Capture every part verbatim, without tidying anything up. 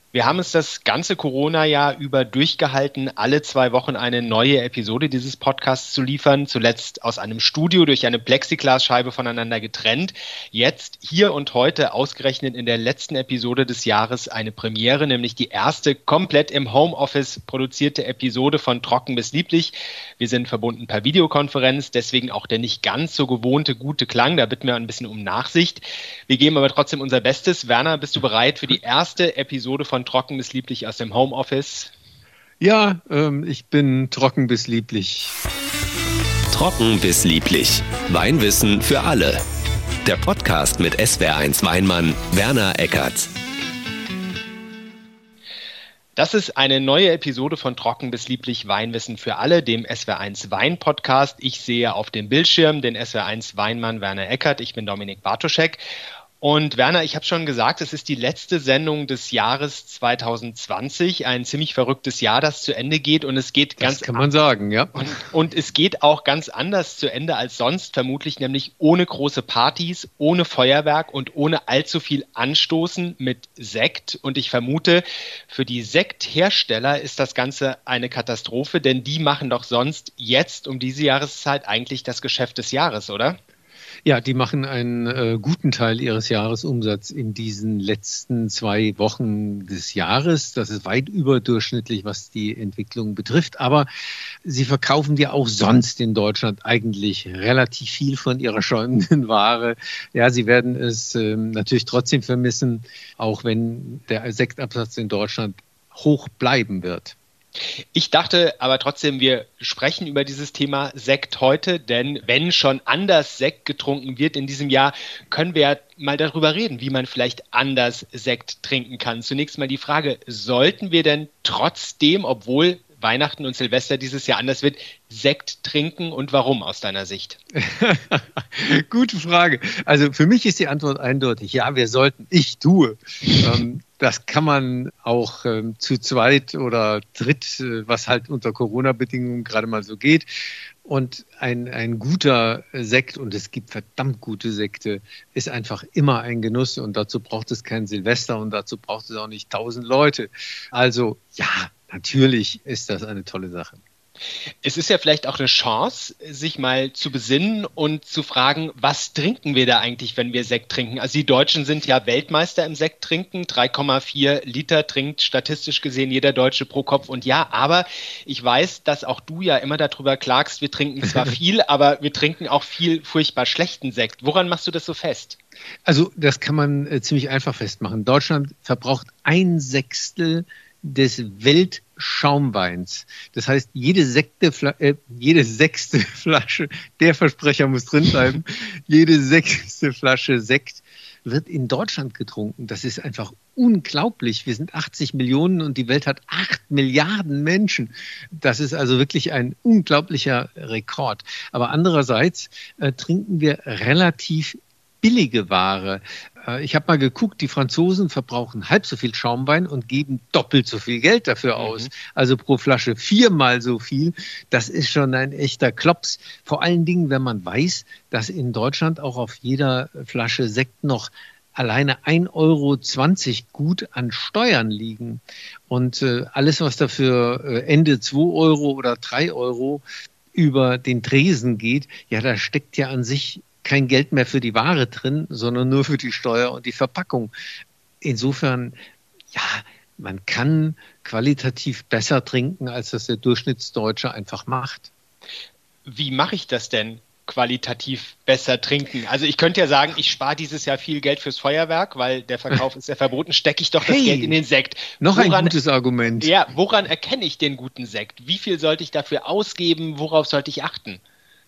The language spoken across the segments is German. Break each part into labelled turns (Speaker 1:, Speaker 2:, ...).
Speaker 1: Wir haben es das ganze Corona-Jahr über durchgehalten, alle zwei Wochen eine neue Episode dieses Podcasts zu liefern. Zuletzt aus einem Studio durch eine Plexiglasscheibe voneinander getrennt. Jetzt, hier und heute, ausgerechnet in der letzten Episode des Jahres, eine Premiere, nämlich die erste komplett im Homeoffice produzierte Episode von Trocken bis Lieblich. Wir sind verbunden per Videokonferenz, deswegen auch der nicht ganz so gewohnte gute Klang. Da bitten wir ein bisschen um Nachsicht. Wir geben aber trotzdem unser Bestes. Werner, bist du bereit für die erste Episode von Trocken bis Lieblich aus dem Homeoffice?
Speaker 2: Ja, ähm, ich bin trocken bis lieblich.
Speaker 3: Trocken bis lieblich. Weinwissen für alle. Der Podcast mit S W R eins Weinmann Werner Eckert.
Speaker 1: Das ist eine neue Episode von Trocken bis Lieblich Weinwissen für alle, dem S W R eins Wein-Podcast. Ich sehe auf dem Bildschirm den S W R eins Weinmann Werner Eckert. Ich bin Dominik Bartoschek. Und Werner, ich habe schon gesagt, es ist die letzte Sendung des Jahres zwanzig zwanzig, ein ziemlich verrücktes Jahr, das zu Ende geht und es geht
Speaker 2: das
Speaker 1: ganz...
Speaker 2: Das kann man sagen, ja.
Speaker 1: Und, und es geht auch ganz anders zu Ende als sonst, vermutlich nämlich ohne große Partys, ohne Feuerwerk und ohne allzu viel Anstoßen mit Sekt. Und ich vermute, für die Sekthersteller ist das Ganze eine Katastrophe, denn die machen doch sonst jetzt um diese Jahreszeit eigentlich das Geschäft des Jahres, oder?
Speaker 2: Ja, die machen einen äh, guten Teil ihres Jahresumsatzes in diesen letzten zwei Wochen des Jahres. Das ist weit überdurchschnittlich, was die Entwicklung betrifft. Aber sie verkaufen ja auch sonst in Deutschland eigentlich relativ viel von ihrer schäumenden Ware. Ja, sie werden es äh, natürlich trotzdem vermissen, auch wenn der Sektabsatz in Deutschland hoch bleiben wird.
Speaker 1: Ich dachte aber trotzdem, wir sprechen über dieses Thema Sekt heute, denn wenn schon anders Sekt getrunken wird in diesem Jahr, können wir ja mal darüber reden, wie man vielleicht anders Sekt trinken kann. Zunächst mal die Frage, sollten wir denn trotzdem, obwohl Weihnachten und Silvester dieses Jahr anders wird, Sekt trinken und warum aus deiner Sicht?
Speaker 2: Gute Frage. Also für mich ist die Antwort eindeutig. Ja, wir sollten. Ich tue. ähm, das kann man auch ähm, zu zweit oder dritt, äh, was halt unter Corona-Bedingungen gerade mal so geht. Und ein, ein guter Sekt, und es gibt verdammt gute Sekte, ist einfach immer ein Genuss. Und dazu braucht es kein Silvester und dazu braucht es auch nicht tausend Leute. Also ja, natürlich ist das eine tolle Sache.
Speaker 1: Es ist ja vielleicht auch eine Chance, sich mal zu besinnen und zu fragen, was trinken wir da eigentlich, wenn wir Sekt trinken? Also die Deutschen sind ja Weltmeister im Sekt trinken. drei Komma vier Liter trinkt statistisch gesehen jeder Deutsche pro Kopf. Und ja, aber ich weiß, dass auch du ja immer darüber klagst, wir trinken zwar viel, aber wir trinken auch viel furchtbar schlechten Sekt. Woran machst du das so fest?
Speaker 2: Also das kann man äh, ziemlich einfach festmachen. Deutschland verbraucht ein Sechstel des Weltschaumweins. Das heißt, jede, Sekte, äh, jede sechste Flasche, der Versprecher muss drin bleiben, jede sechste Flasche Sekt wird in Deutschland getrunken. Das ist einfach unglaublich. Wir sind achtzig Millionen und die Welt hat acht Milliarden Menschen. Das ist also wirklich ein unglaublicher Rekord. Aber andererseits äh, trinken wir relativ billige Ware. Ich habe mal geguckt, die Franzosen verbrauchen halb so viel Schaumwein und geben doppelt so viel Geld dafür aus. Mhm. Also pro Flasche viermal so viel. Das ist schon ein echter Klops. Vor allen Dingen, wenn man weiß, dass in Deutschland auch auf jeder Flasche Sekt noch alleine ein Euro zwanzig gut an Steuern liegen. Und äh, alles, was dafür äh, Ende zwei Euro oder drei Euro über den Tresen geht, ja, da steckt ja an sich kein Geld mehr für die Ware drin, sondern nur für die Steuer und die Verpackung. Insofern, ja, man kann qualitativ besser trinken, als das der Durchschnittsdeutsche einfach macht.
Speaker 1: Wie mache ich das denn, qualitativ besser trinken? Also ich könnte ja sagen, ich spare dieses Jahr viel Geld fürs Feuerwerk, weil der Verkauf ist ja verboten, stecke ich doch das
Speaker 2: hey,
Speaker 1: Geld in den Sekt.
Speaker 2: Noch woran, ein gutes Argument.
Speaker 1: Ja, woran erkenne ich den guten Sekt? Wie viel sollte ich dafür ausgeben? Worauf sollte ich achten?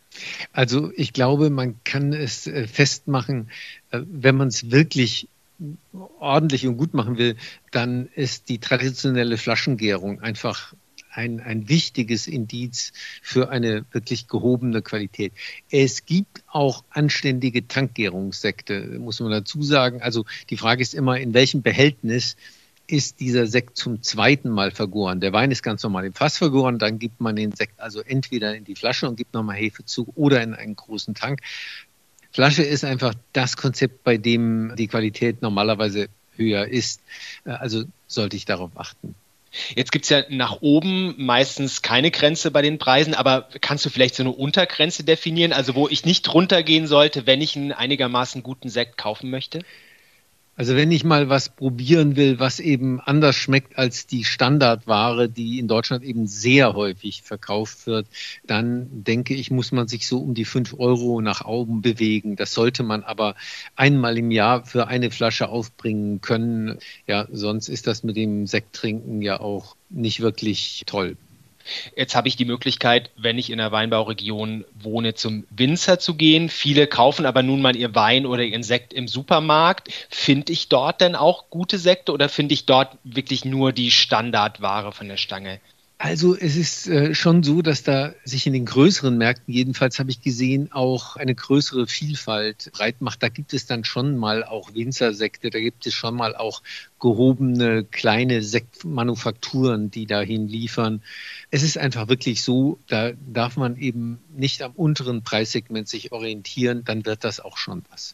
Speaker 2: Also ich glaube, man kann es festmachen, wenn man es wirklich ordentlich und gut machen will, dann ist die traditionelle Flaschengärung einfach ein, ein wichtiges Indiz für eine wirklich gehobene Qualität. Es gibt auch anständige Tankgärungssekte, muss man dazu sagen. Also die Frage ist immer, in welchem Behältnis ist dieser Sekt zum zweiten Mal vergoren. Der Wein ist ganz normal im Fass vergoren, dann gibt man den Sekt also entweder in die Flasche und gibt nochmal Hefe zu oder in einen großen Tank. Flasche ist einfach das Konzept, bei dem die Qualität normalerweise höher ist. Also sollte ich darauf achten.
Speaker 1: Jetzt gibt es ja nach oben meistens keine Grenze bei den Preisen, aber kannst du vielleicht so eine Untergrenze definieren, also wo ich nicht runtergehen sollte, wenn ich einen einigermaßen guten Sekt kaufen möchte?
Speaker 2: Also wenn ich mal was probieren will, was eben anders schmeckt als die Standardware, die in Deutschland eben sehr häufig verkauft wird, dann denke ich, muss man sich so um die fünf Euro nach oben bewegen. Das sollte man aber einmal im Jahr für eine Flasche aufbringen können. Ja, sonst ist das mit dem Sekttrinken ja auch nicht wirklich toll.
Speaker 1: Jetzt habe ich die Möglichkeit, wenn ich in einer Weinbauregion wohne, zum Winzer zu gehen. Viele kaufen aber nun mal ihr Wein oder ihren Sekt im Supermarkt. Finde ich dort denn auch gute Sekte oder finde ich dort wirklich nur die Standardware von der Stange?
Speaker 2: Also es ist äh, schon so, dass da sich in den größeren Märkten, jedenfalls habe ich gesehen, auch eine größere Vielfalt breit macht. Da gibt es dann schon mal auch Winzersekte, da gibt es schon mal auch gehobene kleine Sektmanufakturen, die dahin liefern. Es ist einfach wirklich so, da darf man eben nicht am unteren Preissegment sich orientieren, dann wird das auch schon was.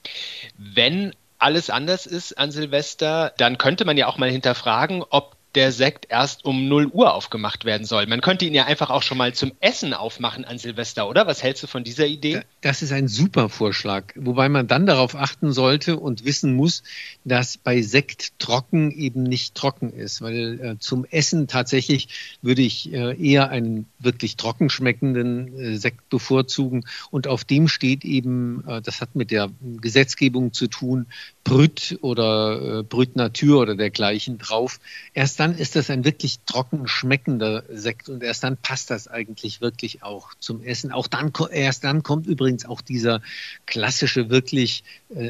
Speaker 1: Wenn alles anders ist an Silvester, dann könnte man ja auch mal hinterfragen, ob der Sekt erst um null Uhr aufgemacht werden soll. Man könnte ihn ja einfach auch schon mal zum Essen aufmachen an Silvester, oder? Was hältst du von dieser Idee?
Speaker 2: Das ist ein super Vorschlag, wobei man dann darauf achten sollte und wissen muss, dass bei Sekt trocken eben nicht trocken ist, weil äh, zum Essen tatsächlich würde ich äh, eher einen wirklich trocken schmeckenden äh, Sekt bevorzugen und auf dem steht eben, äh, das hat mit der Gesetzgebung zu tun, Brüt oder äh, Brüt Natur oder dergleichen drauf. Erst dann ist das ein wirklich trocken schmeckender Sekt und erst dann passt das eigentlich wirklich auch zum Essen. Auch dann, erst dann kommt übrigens auch dieser klassische, wirklich äh,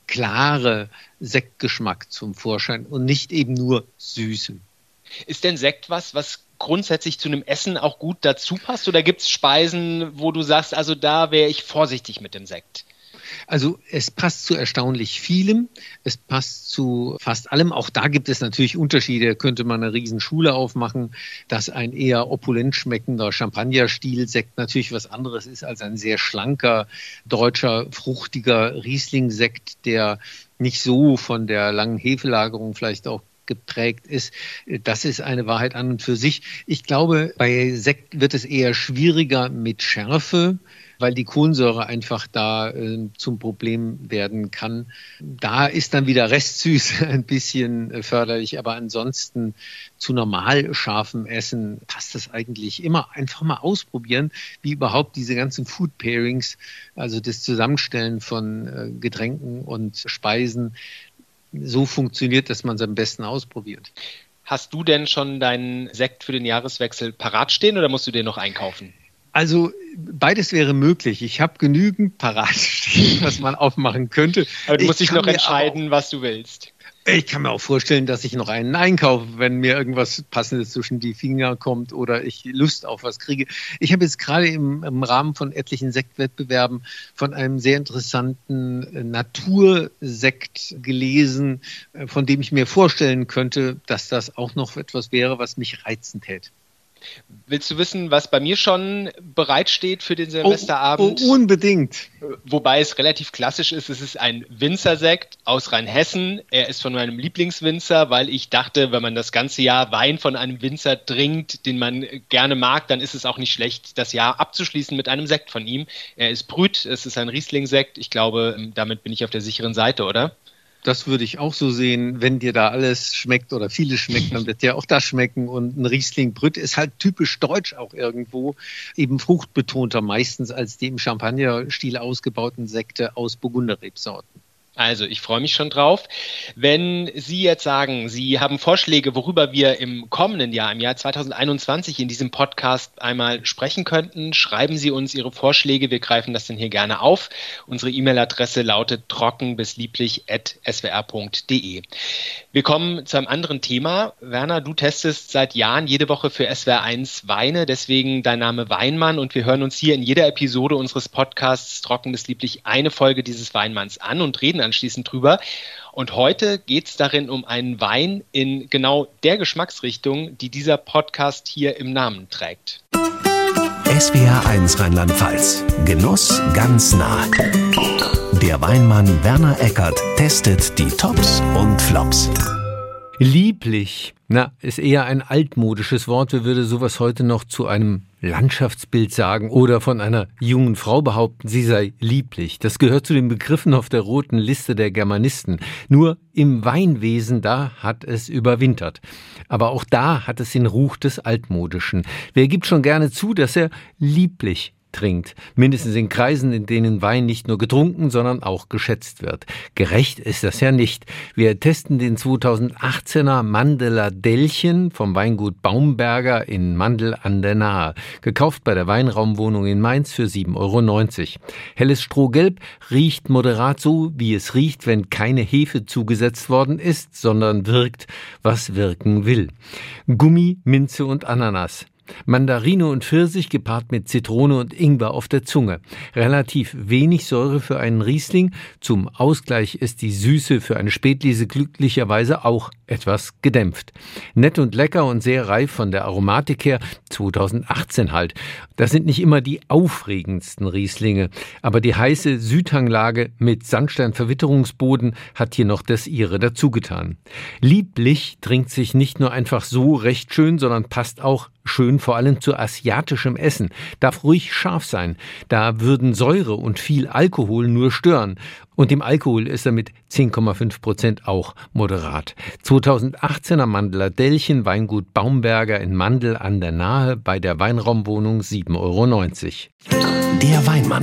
Speaker 2: klare Sektgeschmack zum Vorschein und nicht eben nur Süße.
Speaker 1: Ist denn Sekt was, was grundsätzlich zu einem Essen auch gut dazu passt? Oder gibt es Speisen, wo du sagst, also da wäre ich vorsichtig mit dem Sekt?
Speaker 2: Also es passt zu erstaunlich vielem, es passt zu fast allem. Auch da gibt es natürlich Unterschiede, könnte man eine Riesenschule aufmachen, dass ein eher opulent schmeckender Champagner-Stil-Sekt natürlich was anderes ist als ein sehr schlanker, deutscher, fruchtiger Riesling-Sekt, der nicht so von der langen Hefelagerung vielleicht auch geprägt ist. Das ist eine Wahrheit an und für sich. Ich glaube, bei Sekt wird es eher schwieriger mit Schärfe, weil die Kohlensäure einfach da äh, zum Problem werden kann. Da ist dann wieder Restsüß ein bisschen äh, förderlich, aber ansonsten zu normal scharfem Essen passt das eigentlich immer. Einfach mal ausprobieren, wie überhaupt diese ganzen Food Pairings, also das Zusammenstellen von äh, Getränken und Speisen, so funktioniert, dass man es am besten ausprobiert.
Speaker 1: Hast du denn schon deinen Sekt für den Jahreswechsel parat stehen oder musst du den noch einkaufen?
Speaker 2: Also beides wäre möglich. Ich habe genügend parat stehen, was man aufmachen könnte.
Speaker 1: Aber du musst dich noch entscheiden,
Speaker 2: auch,
Speaker 1: was du willst.
Speaker 2: Ich kann mir auch vorstellen, dass ich noch einen einkaufe, wenn mir irgendwas Passendes zwischen die Finger kommt oder ich Lust auf was kriege. Ich habe jetzt gerade im, im Rahmen von etlichen Sektwettbewerben von einem sehr interessanten Natursekt gelesen, von dem ich mir vorstellen könnte, dass das auch noch etwas wäre, was mich reizen täte.
Speaker 1: Willst du wissen, was bei mir schon bereitsteht für den Silvesterabend?
Speaker 2: Oh, oh, unbedingt.
Speaker 1: Wobei es relativ klassisch ist, es ist ein Winzersekt aus Rheinhessen. Er ist von meinem Lieblingswinzer, weil ich dachte, wenn man das ganze Jahr Wein von einem Winzer trinkt, den man gerne mag, dann ist es auch nicht schlecht, das Jahr abzuschließen mit einem Sekt von ihm. Er ist Brüt, es ist ein Riesling-Sekt. Ich glaube, damit bin ich auf der sicheren Seite, oder?
Speaker 2: Das würde ich auch so sehen. Wenn dir da alles schmeckt oder vieles schmeckt, dann wird dir auch das schmecken. Und ein Riesling Brüt ist halt typisch deutsch auch irgendwo. Eben fruchtbetonter meistens als die im Champagner-Stil ausgebauten Sekte aus Burgunderrebsorten.
Speaker 1: Also, ich freue mich schon drauf. Wenn Sie jetzt sagen, Sie haben Vorschläge, worüber wir im kommenden Jahr, im Jahr zwanzig einundzwanzig in diesem Podcast einmal sprechen könnten, schreiben Sie uns Ihre Vorschläge. Wir greifen das dann hier gerne auf. Unsere E-Mail-Adresse lautet trocken bis lieblich at s w r punkt d e. Wir kommen zu einem anderen Thema. Werner, du testest seit Jahren jede Woche für S W R eins Weine, deswegen dein Name Weinmann, und wir hören uns hier in jeder Episode unseres Podcasts Trocken bis lieblich eine Folge dieses Weinmanns an und reden anschließend drüber. Und heute geht es darin um einen Wein in genau der Geschmacksrichtung, die dieser Podcast hier im Namen trägt.
Speaker 3: S W R eins Rheinland-Pfalz. Genuss ganz nah. Der Weinmann Werner Eckert testet die Tops und Flops.
Speaker 2: Lieblich, na, ist eher ein altmodisches Wort. Wer würde sowas heute noch zu einem Landschaftsbild sagen oder von einer jungen Frau behaupten, sie sei lieblich? Das gehört zu den Begriffen auf der roten Liste der Germanisten. Nur im Weinwesen, da hat es überwintert. Aber auch da hat es den Ruch des Altmodischen. Wer gibt schon gerne zu, dass er lieblich trinkt, mindestens in Kreisen, in denen Wein nicht nur getrunken, sondern auch geschätzt wird. Gerecht ist das ja nicht. Wir testen den zweitausendachtzehner Mandeler Dellchen vom Weingut Baumberger in Mandel an der Nahe. Gekauft bei der Weinraumwohnung in Mainz für sieben Euro neunzig. Helles Strohgelb, riecht moderat so, wie es riecht, wenn keine Hefe zugesetzt worden ist, sondern wirkt, was wirken will. Gummi, Minze und Ananas. Mandarine und Pfirsich gepaart mit Zitrone und Ingwer auf der Zunge. Relativ wenig Säure für einen Riesling. Zum Ausgleich ist die Süße für eine Spätlese glücklicherweise auch etwas gedämpft. Nett und lecker und sehr reif von der Aromatik her, zweitausendachtzehn halt. Das sind nicht immer die aufregendsten Rieslinge, aber die heiße Südhanglage mit Sandsteinverwitterungsboden hat hier noch das ihre dazugetan. Lieblich trinkt sich nicht nur einfach so recht schön, sondern passt auch schön vor allem zu asiatischem Essen. Darf ruhig scharf sein. Da würden Säure und viel Alkohol nur stören. Und im Alkohol ist er mit zehn Komma fünf Prozent auch moderat. zweitausendachtzehner Mandeler Dellchen, Weingut Baumberger in Mandel an der Nahe bei der Weinraumwohnung sieben Euro neunzig.
Speaker 3: Der Weinmann.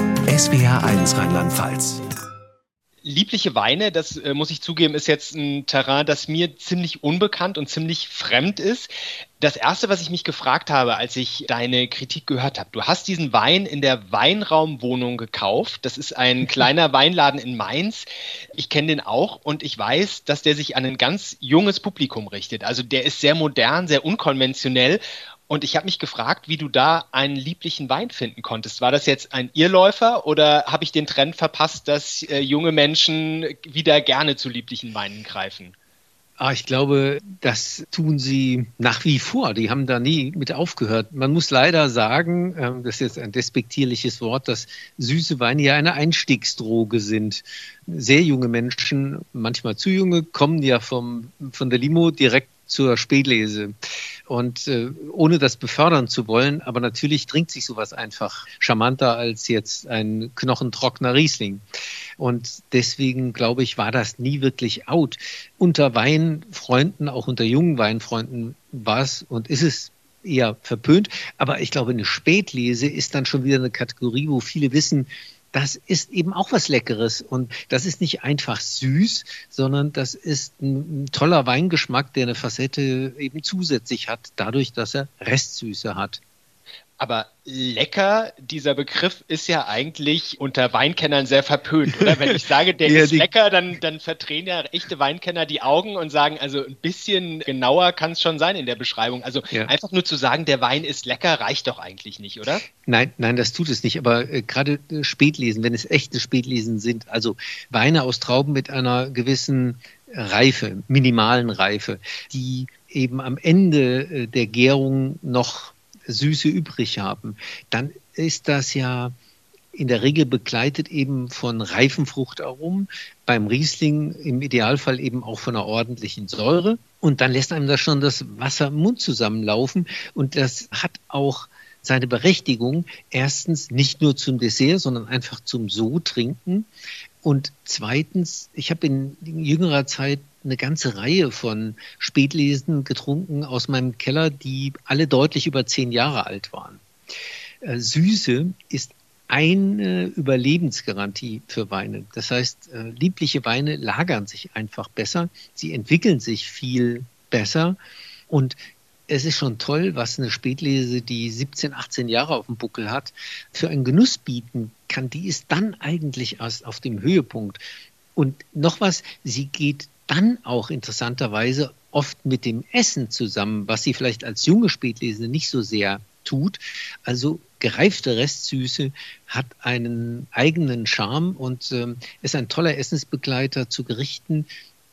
Speaker 3: S W R eins Rheinland-Pfalz.
Speaker 1: Liebliche Weine, das äh, muss ich zugeben, ist jetzt ein Terrain, das mir ziemlich unbekannt und ziemlich fremd ist. Das Erste, was ich mich gefragt habe, als ich deine Kritik gehört habe, du hast diesen Wein in der Weinraumwohnung gekauft. Das ist ein kleiner Weinladen in Mainz. Ich kenne den auch und ich weiß, dass der sich an ein ganz junges Publikum richtet. Also der ist sehr modern, sehr unkonventionell. Und ich habe mich gefragt, wie du da einen lieblichen Wein finden konntest. War das jetzt ein Irrläufer oder habe ich den Trend verpasst, dass äh, junge Menschen wieder gerne zu lieblichen Weinen greifen?
Speaker 2: Ah, ich glaube, das tun sie nach wie vor. Die haben da nie mit aufgehört. Man muss leider sagen, ähm, das ist jetzt ein despektierliches Wort, dass süße Weine ja eine Einstiegsdroge sind. Sehr junge Menschen, manchmal zu junge, kommen ja vom, von der Limo direkt zur Spätlese. Und äh, ohne das befördern zu wollen, aber natürlich trinkt sich sowas einfach charmanter als jetzt ein knochentrockener Riesling. Und deswegen, glaube ich, war das nie wirklich out. Unter Weinfreunden, auch unter jungen Weinfreunden war es und ist es eher verpönt. Aber ich glaube, eine Spätlese ist dann schon wieder eine Kategorie, wo viele wissen, das ist eben auch was Leckeres und das ist nicht einfach süß, sondern das ist ein, ein toller Weingeschmack, der eine Facette eben zusätzlich hat, dadurch, dass er Restsüße hat.
Speaker 1: Aber lecker, dieser Begriff ist ja eigentlich unter Weinkennern sehr verpönt, oder? Wenn ich sage, der ja, ist lecker, dann, dann verdrehen ja echte Weinkenner die Augen und sagen, also ein bisschen genauer kann es schon sein in der Beschreibung. Also ja. Einfach nur zu sagen, der Wein ist lecker, reicht doch eigentlich nicht, oder?
Speaker 2: Nein, nein, das tut es nicht. Aber äh, gerade äh, Spätlesen, wenn es echte Spätlesen sind, also Weine aus Trauben mit einer gewissen Reife, minimalen Reife, die eben am Ende äh, der Gärung noch Süße übrig haben, dann ist das ja in der Regel begleitet eben von reifen Fruchtaromen, beim Riesling im Idealfall eben auch von einer ordentlichen Säure und dann lässt einem da schon das Wasser im Mund zusammenlaufen und das hat auch seine Berechtigung, erstens nicht nur zum Dessert, sondern einfach zum So-Trinken und zweitens, ich habe in jüngerer Zeit eine ganze Reihe von Spätlesen getrunken aus meinem Keller, die alle deutlich über zehn Jahre alt waren. Äh, Süße ist eine Überlebensgarantie für Weine. Das heißt, äh, liebliche Weine lagern sich einfach besser, sie entwickeln sich viel besser und es ist schon toll, was eine Spätlese, die siebzehn, achtzehn Jahre auf dem Buckel hat, für einen Genuss bieten kann. Die ist dann eigentlich erst auf dem Höhepunkt. Und noch was, sie geht dann auch interessanterweise oft mit dem Essen zusammen, was sie vielleicht als junge Spätlesende nicht so sehr tut. Also gereifte Restsüße hat einen eigenen Charme und ähm, ist ein toller Essensbegleiter zu Gerichten,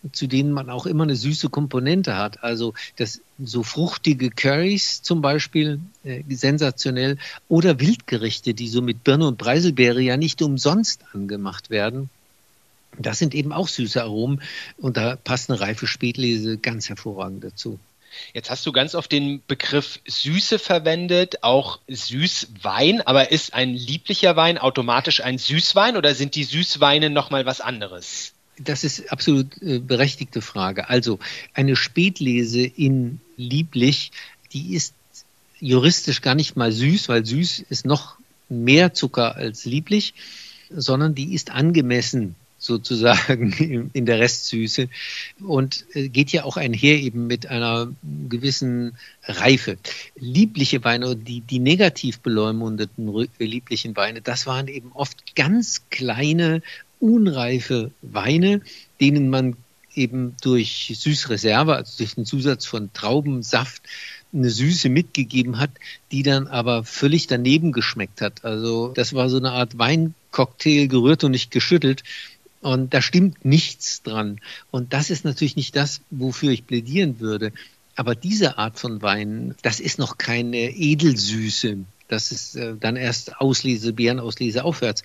Speaker 2: zu denen man auch immer eine süße Komponente hat. Also das so fruchtige Currys zum Beispiel, äh, sensationell. Oder Wildgerichte, die so mit Birne und Preiselbeere ja nicht umsonst angemacht werden. Das sind eben auch süße Aromen und da passt eine reife Spätlese ganz hervorragend dazu.
Speaker 1: Jetzt hast du ganz oft den Begriff Süße verwendet, auch Süßwein, aber ist ein lieblicher Wein automatisch ein Süßwein oder sind die Süßweine nochmal was anderes?
Speaker 2: Das ist absolut äh, berechtigte Frage. Also eine Spätlese in lieblich, die ist juristisch gar nicht mal süß, weil süß ist noch mehr Zucker als lieblich, sondern die ist angemessen sozusagen in der Restsüße und geht ja auch einher eben mit einer gewissen Reife. Liebliche Weine, die, die negativ beleumundeten lieblichen Weine, das waren eben oft ganz kleine, unreife Weine, denen man eben durch Süßreserve, also durch den Zusatz von Traubensaft, eine Süße mitgegeben hat, die dann aber völlig daneben geschmeckt hat. Also das war so eine Art Weincocktail, gerührt und nicht geschüttelt. Und da stimmt nichts dran. Und das ist natürlich nicht das, wofür ich plädieren würde. Aber diese Art von Wein, das ist noch keine Edelsüße. Das ist äh, dann erst Auslese, Beerenauslese aufwärts.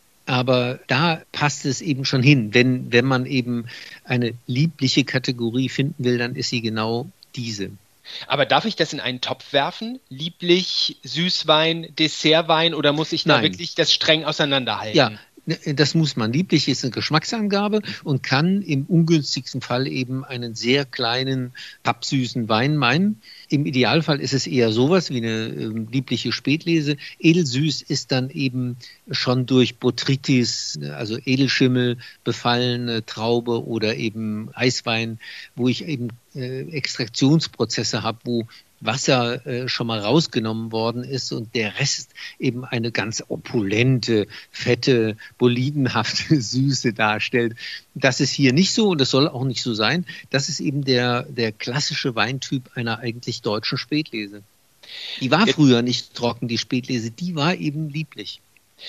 Speaker 2: Aber da passt es eben schon hin. Wenn, wenn man eben eine liebliche Kategorie finden will, dann ist sie genau diese.
Speaker 1: Aber darf ich das in einen Topf werfen? Lieblich, Süßwein, Dessertwein oder muss ich da
Speaker 2: Nein.
Speaker 1: wirklich das streng auseinanderhalten?
Speaker 2: Ja, das muss man. Lieblich ist eine Geschmacksangabe und kann im ungünstigsten Fall eben einen sehr kleinen, pappsüßen Wein meinen. Im Idealfall ist es eher sowas wie eine äh, liebliche Spätlese. Edelsüß ist dann eben schon durch Botrytis, also Edelschimmel, befallene Traube oder eben Eiswein, wo ich eben äh, Extraktionsprozesse habe, wo Wasser äh, schon mal rausgenommen worden ist und der Rest eben eine ganz opulente, fette, bolidenhafte Süße darstellt. Das ist hier nicht so und das soll auch nicht so sein. Das ist eben der, der klassische Weintyp einer eigentlich deutschen Spätlese. Die war früher nicht trocken, die Spätlese, die war eben lieblich.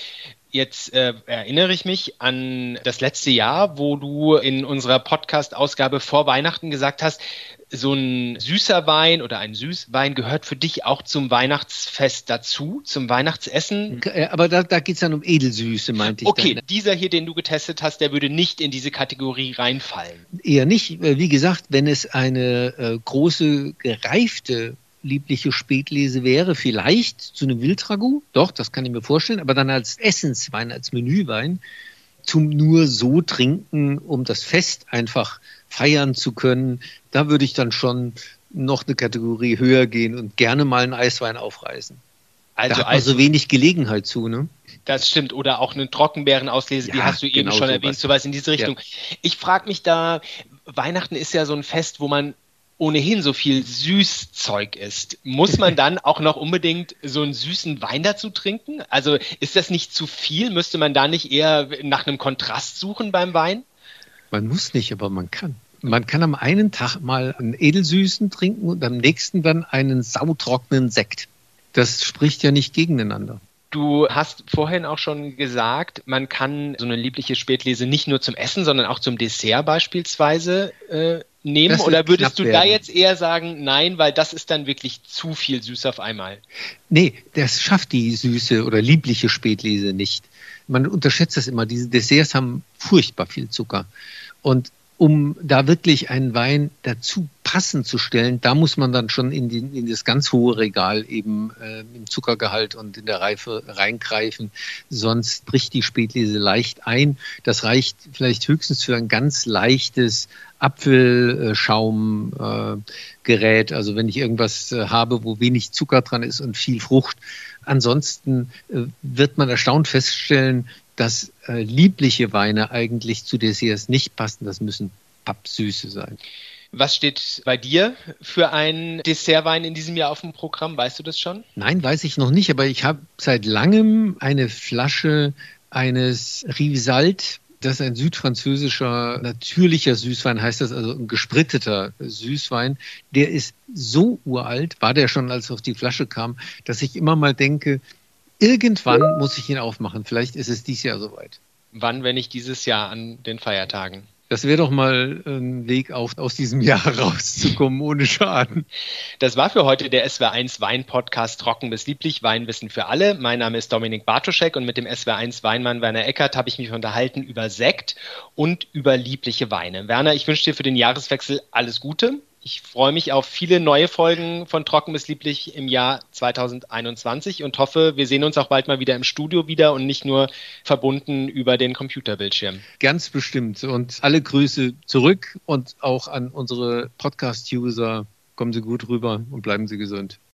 Speaker 1: Jetzt äh, erinnere ich mich an das letzte Jahr, wo du in unserer Podcast-Ausgabe vor Weihnachten gesagt hast, so ein süßer Wein oder ein Süßwein gehört für dich auch zum Weihnachtsfest dazu, zum Weihnachtsessen.
Speaker 2: Aber da, da geht es dann um Edelsüße, meinte ich.
Speaker 1: Okay,
Speaker 2: dann.
Speaker 1: Dieser hier, den du getestet hast, der würde nicht in diese Kategorie reinfallen.
Speaker 2: Eher nicht. Wie gesagt, wenn es eine äh, große, gereifte liebliche Spätlese wäre, vielleicht zu einem Wildragout, doch, das kann ich mir vorstellen, aber dann als Essenswein, als Menüwein, zum nur so trinken, um das Fest einfach feiern zu können, da würde ich dann schon noch eine Kategorie höher gehen und gerne mal einen Eiswein aufreißen. Also, da hat man also so wenig Gelegenheit zu, ne?
Speaker 1: Das stimmt. Oder auch eine Trockenbeerenauslese, ja, die hast du eben genau schon so erwähnt, sowas in diese Richtung. Ja. Ich frage mich da, Weihnachten ist ja so ein Fest, wo man ohnehin so viel Süßzeug isst. Muss man dann auch noch unbedingt so einen süßen Wein dazu trinken? Also ist das nicht zu viel? Müsste man da nicht eher nach einem Kontrast suchen beim Wein?
Speaker 2: Man muss nicht, aber man kann. Man kann am einen Tag mal einen edelsüßen trinken und am nächsten dann einen sautrockenen Sekt. Das spricht ja nicht gegeneinander.
Speaker 1: Du hast vorhin auch schon gesagt, man kann so eine liebliche Spätlese nicht nur zum Essen, sondern auch zum Dessert beispielsweise äh, nehmen. Oder würdest du da jetzt eher sagen, nein, weil das ist dann wirklich zu viel Süße auf einmal?
Speaker 2: Nee, das schafft die süße oder liebliche Spätlese nicht. Man unterschätzt das immer. Diese Desserts haben furchtbar viel Zucker. Und um da wirklich einen Wein dazu passend zu stellen, da muss man dann schon in, die, in das ganz hohe Regal eben äh, im Zuckergehalt und in der Reife reingreifen. Sonst bricht die Spätlese leicht ein. Das reicht vielleicht höchstens für ein ganz leichtes Apfelschaumgerät. Äh, also wenn ich irgendwas äh, habe, wo wenig Zucker dran ist und viel Frucht. Ansonsten äh, wird man erstaunt feststellen, dass äh, liebliche Weine eigentlich zu Desserts nicht passen. Das müssen Pappsüße sein.
Speaker 1: Was steht bei dir für einen Dessertwein in diesem Jahr auf dem Programm? Weißt du das schon?
Speaker 2: Nein, weiß ich noch nicht, aber ich habe seit langem eine Flasche eines Rivisalt. Das ist ein südfranzösischer natürlicher Süßwein, heißt das, also ein gespritteter Süßwein. Der ist so uralt, war der schon, als er auf die Flasche kam, dass ich immer mal denke, irgendwann muss ich ihn aufmachen. Vielleicht ist es dieses Jahr soweit.
Speaker 1: Wann, wenn nicht dieses Jahr an den Feiertagen?
Speaker 2: Das wäre doch mal ein Weg, auch aus diesem Jahr rauszukommen, ohne Schaden.
Speaker 1: Das war für heute der S W R eins Wein-Podcast Trocken bis lieblich, Weinwissen für alle. Mein Name ist Dominik Bartoschek und mit dem S W R eins Weinmann Werner Eckert habe ich mich unterhalten über Sekt und über liebliche Weine. Werner, ich wünsche dir für den Jahreswechsel alles Gute. Ich freue mich auf viele neue Folgen von Trocken bis lieblich im Jahr zweitausendeinundzwanzig und hoffe, wir sehen uns auch bald mal wieder im Studio wieder und nicht nur verbunden über den Computerbildschirm.
Speaker 2: Ganz bestimmt. Und alle Grüße zurück und auch an unsere Podcast-User. Kommen Sie gut rüber und bleiben Sie gesund.